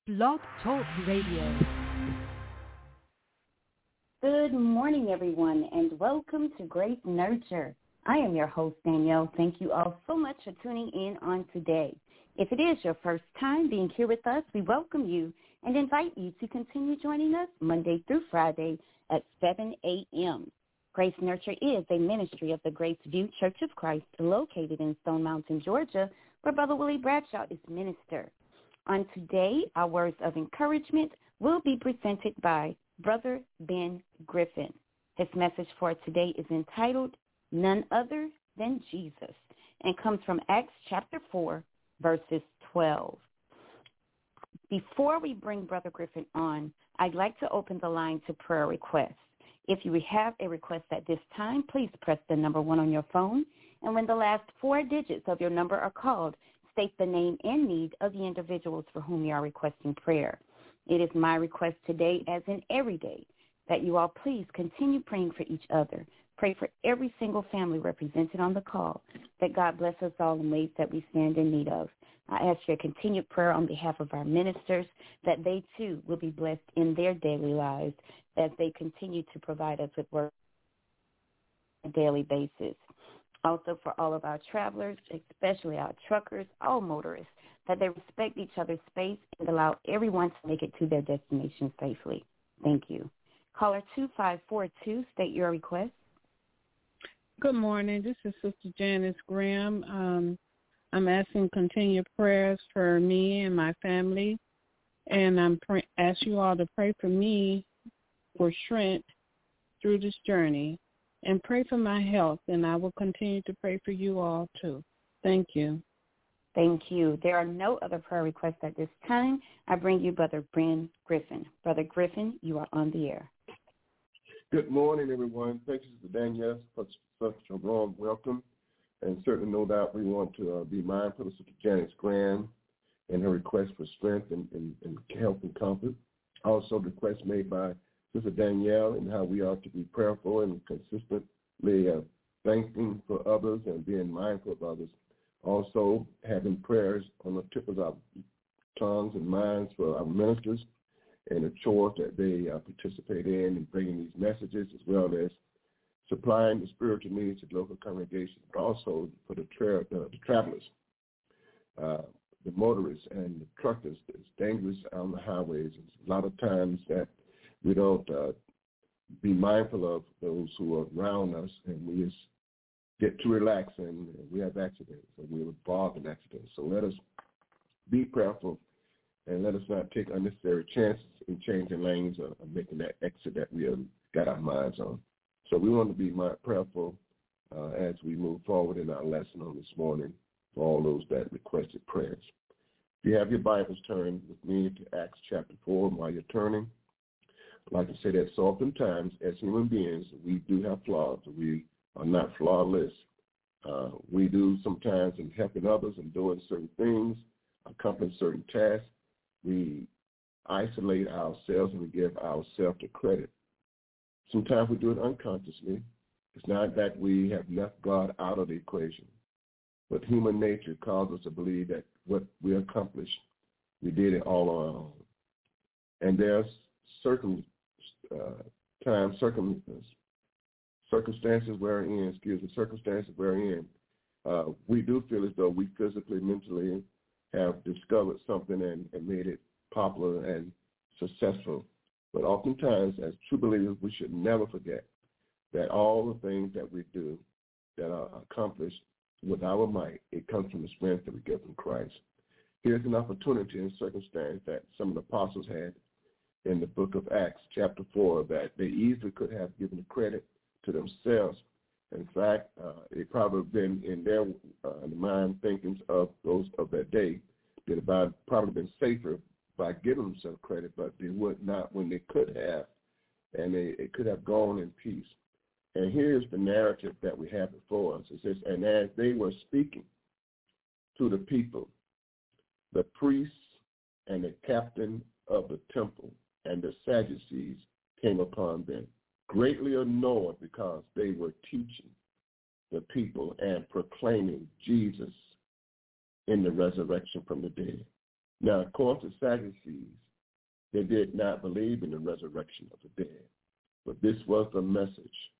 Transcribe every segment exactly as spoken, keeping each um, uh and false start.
Blog Talk Radio. Good morning, everyone, and welcome to Grace Nurture. I am your host, Danielle. Thank you all so much for tuning in on today. If it is your first time being here with us, we welcome you and invite you to continue joining us Monday through Friday at seven a.m. Grace Nurture is a ministry of the Grace View Church of Christ located in Stone Mountain, Georgia, where Brother Willie Bradshaw is minister. On today, our words of encouragement will be presented by Brother Ben Griffin. His message for today is entitled, None Other Than Jesus, and comes from Acts chapter four, verses twelve. Before we bring Brother Griffin on, I'd like to open the line to prayer requests. If you have a request at this time, please press the number one on your phone, and when the last four digits of your number are called, state the name and need of the individuals for whom you are requesting prayer. It is my request today, as in every day, that you all please continue praying for each other. Pray for every single family represented on the call, that God bless us all in ways that we stand in need of. I ask your continued prayer on behalf of our ministers, that they too will be blessed in their daily lives as they continue to provide us with work on a daily basis. Also for all of our travelers, especially our truckers, all motorists, that they respect each other's space and allow everyone to make it to their destination safely. Thank you. Caller two five four two, state your request. Good morning. This is Sister Janice Graham. Um, I'm asking continued prayers for me and my family, and I'm pray- ask you all to pray for me for strength through this journey, and pray for my health, and I will continue to pray for you all too. Thank you. Thank you. There are no other prayer requests at this time. I bring you Brother Ben Griffin. Brother Griffin, you are on the air. Good morning, everyone. Thank you, Sister Danielle, for such a warm welcome. And certainly, no doubt, we want to uh, be mindful of Sister Janice Graham and her request for strength and, and, and health and comfort. Also, the request made by Sister Danielle and how we are to be prayerful and consistently uh, thanking for others and being mindful of others. Also, having prayers on the tip of our tongues and minds for our ministers and the chores that they uh, participate in and bringing these messages, as well as supplying the spiritual needs of local congregations, but also for the, tra- uh, the travelers, uh, the motorists and the truckers. It's dangerous on the highways. It's a lot of times that we don't uh, be mindful of those who are around us, and we just get too relaxed and we have accidents, and we're involved in accidents. So let us be prayerful, and let us not take unnecessary chances in changing lanes or, or making that exit that we have got our minds on. So we want to be prayerful uh, as we move forward in our lesson on this morning for all those that requested prayers. If you have your Bibles, turn with me to Acts chapter four. While you're turning, I'd like to say that so oftentimes as human beings, we do have flaws. We are not flawless. Uh, we do sometimes in helping others and doing certain things, accomplishing certain tasks, we isolate ourselves and we give ourselves the credit. Sometimes we do it unconsciously. It's not that we have left God out of the equation, but human nature causes us to believe that what we accomplished, we did it all on our own. And there's certain uh, times, circumstances, circumstances wherein, excuse me, circumstances wherein uh, we do feel as though we physically, mentally have discovered something and, and made it popular and successful. But oftentimes, as true believers, we should never forget that all the things that we do that are accomplished with our might, it comes from the strength that we get from Christ. Here's an opportunity and circumstance that some of the apostles had in the book of Acts, chapter four, that they easily could have given the credit to themselves. In fact, uh, it probably been in their uh, in the mind thinkings of those of that day, that about probably been safer by giving themselves credit, but they would not when they could have, and they it could have gone in peace. And here's the narrative that we have before us. It says, and as they were speaking to the people, the priests and the captain of the temple and the Sadducees came upon them, greatly annoyed because they were teaching the people and proclaiming Jesus in the resurrection from the dead. Now, according to Sadducees, they did not believe in the resurrection of the dead, but this was the message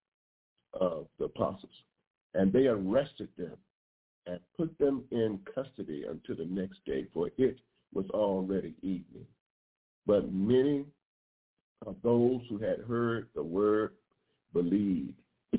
of the apostles. And they arrested them and put them in custody until the next day, for it was already evening. But many of those who had heard the word believed,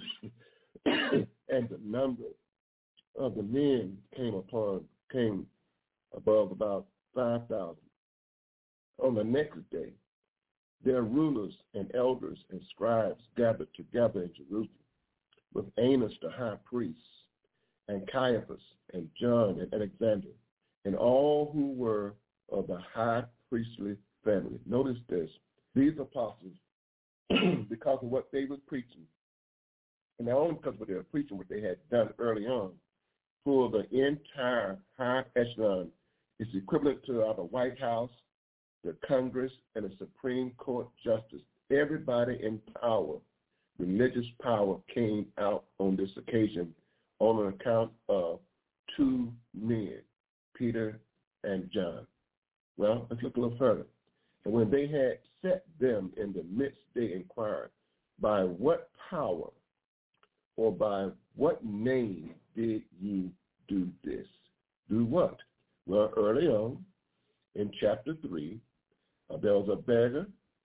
and the number of the men came upon came above about five thousand. On the next day, their rulers and elders and scribes gathered together in Jerusalem with Annas the high priest, and Caiaphas, and John, and Alexander, and all who were of the high priestly family. Notice this. These apostles, because of what they were preaching, and not only because of what they were preaching, what they had done early on, for the entire high echelon, is equivalent to uh, the White House, the Congress, and the Supreme Court justice. Everybody in power, religious power, came out on this occasion on an account of two men, Peter and John. Well, let's look a little further. And when they had set them in the midst, they inquired, by what power or by what name did ye do this? Do what? Well, early on in chapter three, uh, there was a beggar,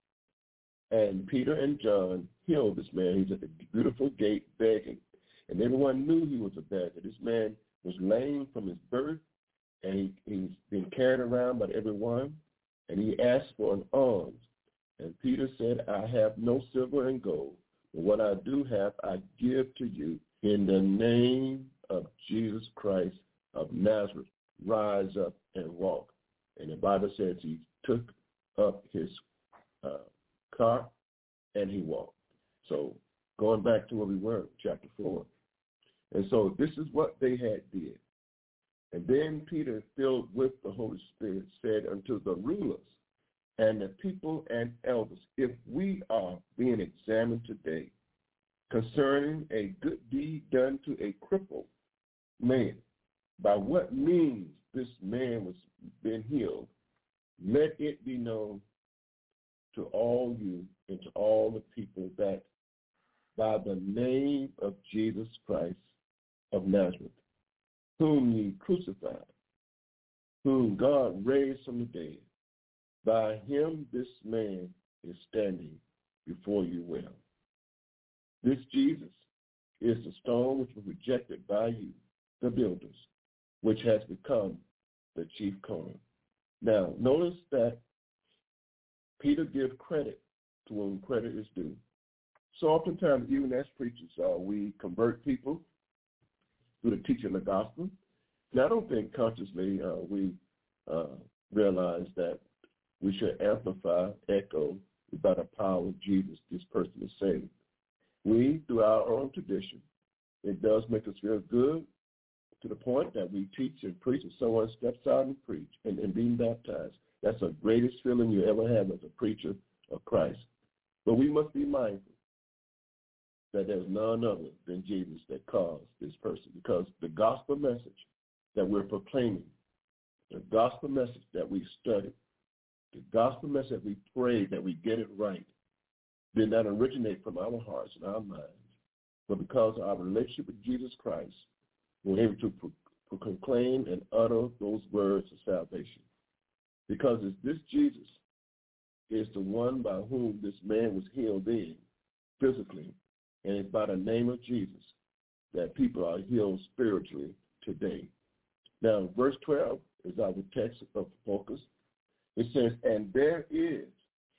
and Peter and John healed this man. He's at the beautiful gate begging. And everyone knew he was a beggar. This man was lame from his birth, and he, he's been carried around by everyone, and he asked for an alms. And Peter said, I have no silver and gold, but what I do have I give to you. In the name of Jesus Christ of Nazareth, rise up and walk. And the Bible says he took up his uh, cart and he walked. So going back to where we were, chapter four. And so this is what they had did. And then Peter, filled with the Holy Spirit, said unto the rulers and the people and elders, if we are being examined today concerning a good deed done to a crippled man, by what means this man was been healed, let it be known to all you and to all the people that by the name of Jesus Christ of Nazareth, whom ye crucified, whom God raised from the dead, by him this man is standing before you well. This Jesus is the stone which was rejected by you, the builders, which has become the chief corner. Now, notice that Peter gives credit to whom credit is due. So oftentimes, even as preachers, uh, we convert people through the teaching of the gospel. Now, I don't think consciously uh, we uh, realize that we should amplify, echo, by the power of Jesus, this person is saved. We, through our own tradition, it does make us feel good to the point that we teach and preach, and someone steps out and preach and, and being baptized. That's the greatest feeling you ever have as a preacher of Christ. But we must be mindful that there's none other than Jesus that caused this person, because the gospel message that we're proclaiming, the gospel message that we studied, the gospel message that we pray that we get it right, did not originate from our hearts and our minds, but because of our relationship with Jesus Christ, we're able to pro- pro- proclaim and utter those words of salvation. Because it's this Jesus is the one by whom this man was healed in physically, and it's by the name of Jesus that people are healed spiritually today. Now, verse twelve is our text of focus. It says, and there is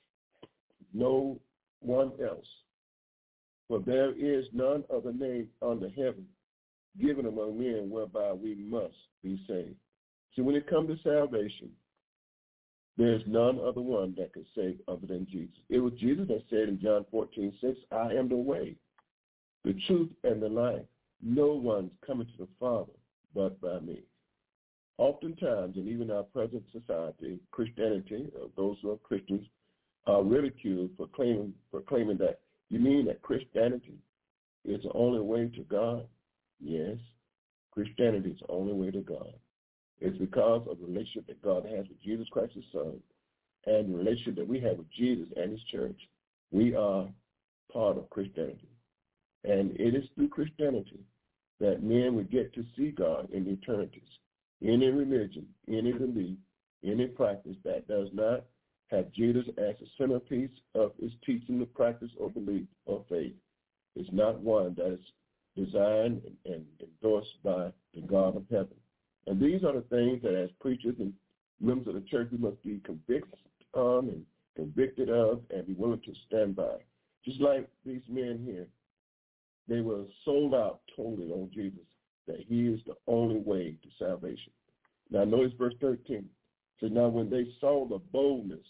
no one else, for there is none other name under heaven given among men whereby we must be saved. See, when it comes to salvation, there's none other one that can save other than Jesus. It was Jesus that said in John fourteen six, I am the way, the truth, and the life. No one's coming to the Father but by me. Oftentimes, and even our present society, Christianity, uh, those who are Christians, are ridiculed for claiming, for claiming that, you mean that Christianity is the only way to God? Yes, Christianity is the only way to God. It's because of the relationship that God has with Jesus Christ, his son, and the relationship that we have with Jesus and his church. We are part of Christianity. And it is through Christianity that men would get to see God in eternities. Any religion, any belief, any practice that does not have Jesus as the centerpiece of its teaching, the practice, or belief, or faith is not one that is designed and endorsed by the God of heaven. And these are the things that as preachers and members of the church we must be convicted on and convicted of and be willing to stand by. Just like these men here, they were sold out totally on Jesus, that he is the only way to salvation. Now notice verse thirteen. So now when they saw the boldness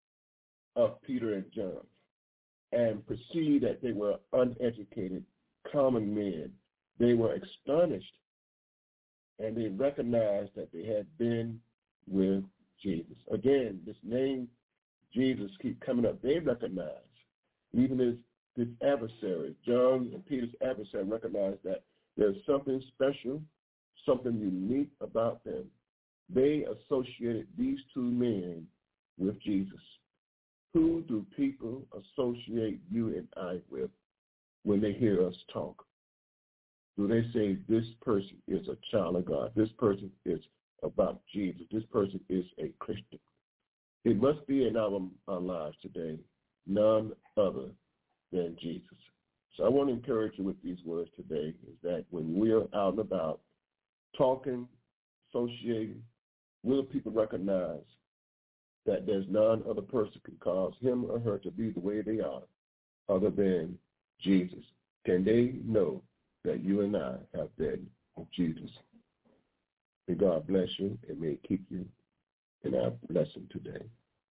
of Peter and John and perceived that they were uneducated, common men, they were astonished, and they recognized that they had been with Jesus. Again, this name Jesus keep coming up. They recognize, even as this adversary, John and Peter's adversary, recognized that there's something special, something unique about them. They associated these two men with Jesus. Who do people associate you and I with when they hear us talk? Do they say this person is a child of God? This person is about Jesus. This person is a Christian. It must be in our, our lives today none other than Jesus. So I want to encourage you with these words today is that when we're out and about talking, associating, will people recognize that there's none other person can cause him or her to be the way they are other than Jesus? Can they know that you and I have been with Jesus? May God bless you and may it keep you in our lesson today.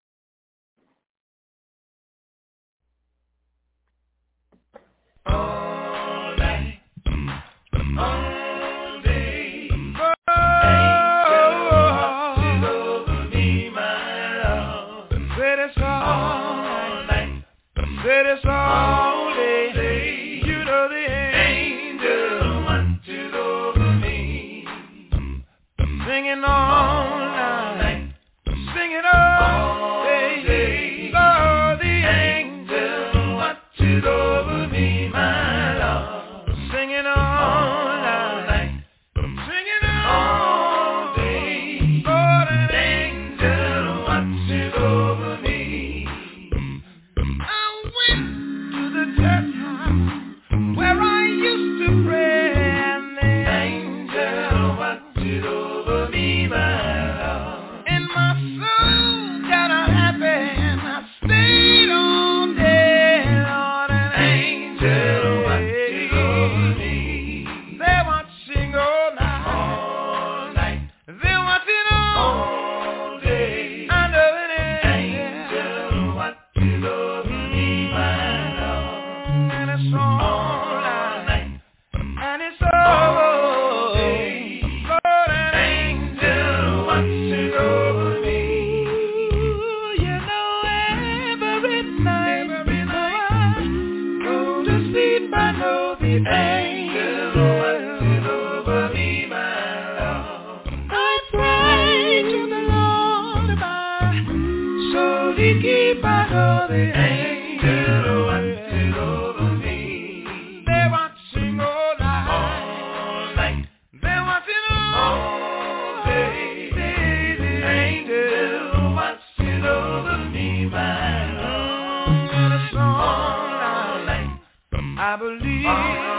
All night, all day, said it's all day. You know the angel watches over me, singing all night, singing all day. Lord, the angel watches over me, my Lord, singing all night, singing all day. Lord, an angel watches over me. Where I used to pray, and the angel watches over me, my Lord. And my soul got unhappy, and I stayed all day. Lord, an angel watches over me. They're watching all night, all night. They're watching all day. I know an angel watches over me, my Lord. And it's all. I believe